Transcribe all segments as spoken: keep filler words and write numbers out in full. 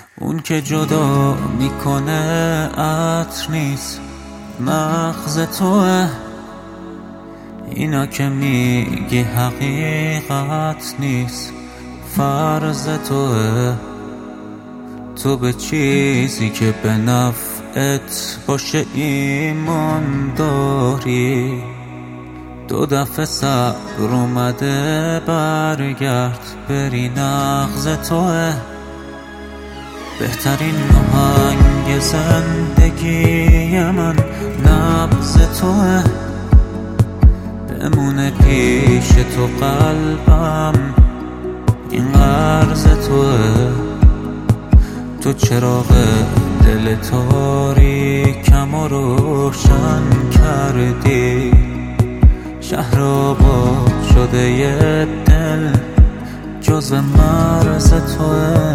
اون که جدا میکنه عطر نیست، مغز توه. اینا که میگی حقیقت نیست، فرض توه. تو به چیزی که به نفعت باشه ایمان داری. دو دفعه صبر اومده برگرد، بری نغز توه. بهترین آهنگ زندگی من نبض توه. بمونه پیش تو قلبم، این قرض توه. تو چراغ دل تاریکم و روشن کردی. شهر آباد شده یه دل جزو مرز توه.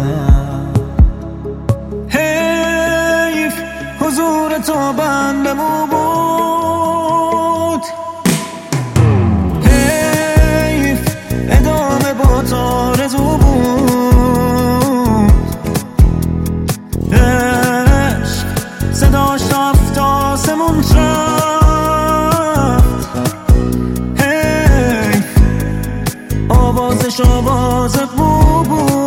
حیف حضور تو بندمو بود، حیف ادامه با تو رزو بود. عشق صداش رفت آسمون رفت، حیف آوازش آواز قو بود.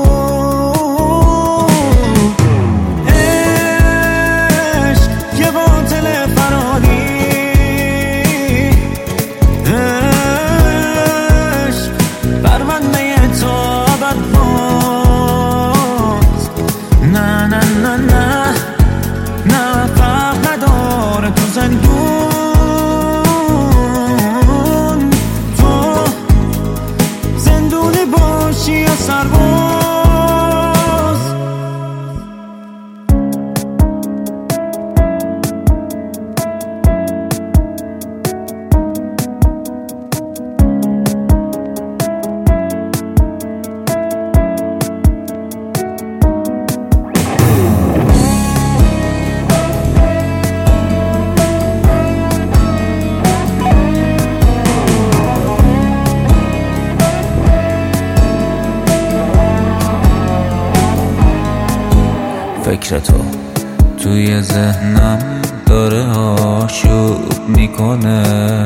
فکر تو توی ذهنم داره آشوب میکنه.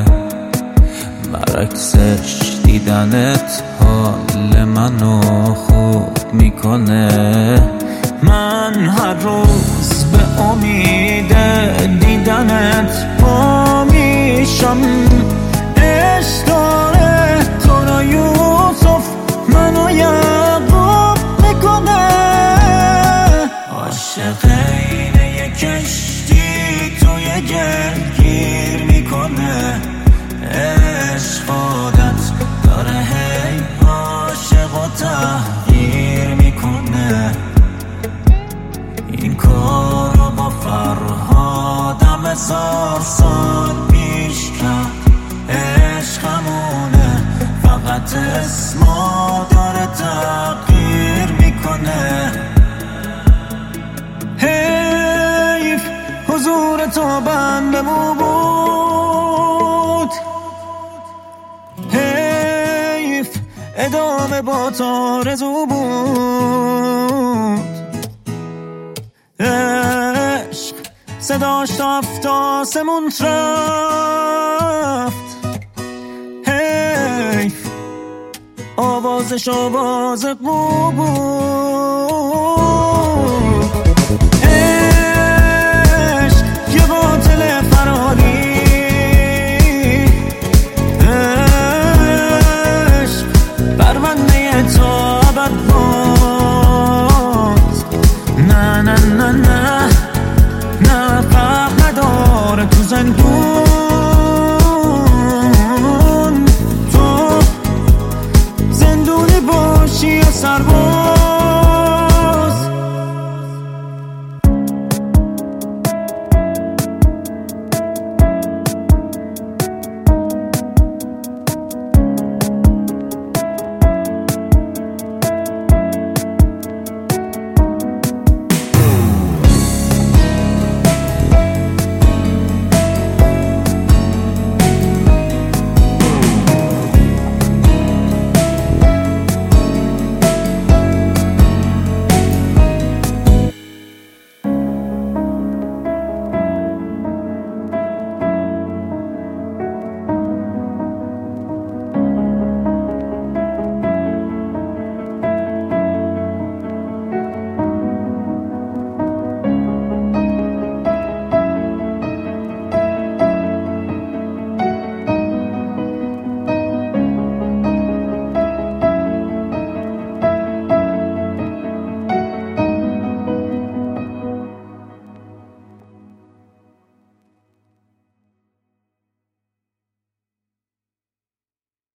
برعکسش دیدنت حال منو خوب میکنه. من هر روز به امید دیدنت پا میشم. عشق داره تو را یوسف منو یعقوب میکنه. عاشق اینه کشتی توی گلگیر میکنه. عشق عادت داره هی عاشق و تحقیر میکنه. این کارو با فرهادم هزار سال پیش کرد. عشقمونه فقط اسمو داره تغییر میکنه. حیف حضور تو بندمو بود، حیف ادامه با تو رزو بود. عشق صداش رفت آسمون رفت، حیف آوازش آواز قو بود.